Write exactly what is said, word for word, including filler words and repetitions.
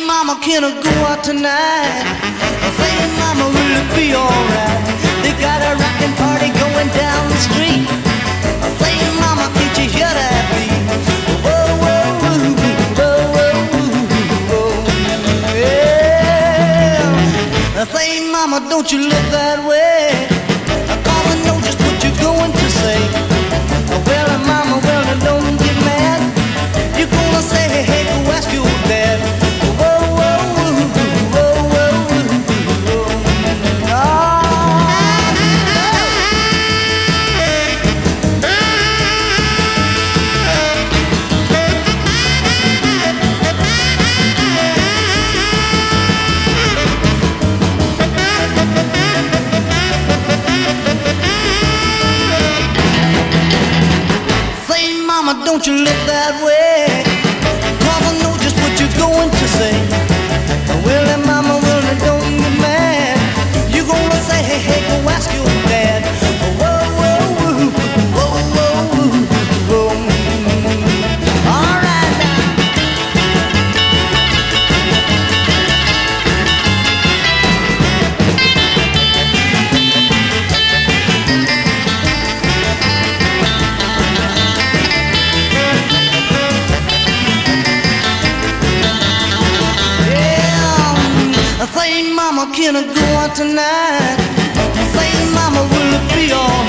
mama, can I go out tonight? Say, mama, will it be alright? They got a rockin' party going down the street. Say, mama, can't you hear that beat? Whoa, whoa, whoa, whoa, whoa, whoa, yeah. Say, mama, don't you look that way, 'cause I know just what you're going to say. Well, mama, well, don't get mad. You're gonna say, hey, hey, go ask your dad. Whoa, whoa, whoa, whoa, whoa, whoa. Oh. Say, mama, don't you look that way, 'cause I know just what you're going to say. Well, and mama, well, and don't get mad. You're gonna say, hey, hey, go ask your dad. Whoa, whoa, whoa, whoa, whoa, whoa. All right now. Say, mama, can I go out tonight? Say, mama, will it be alright?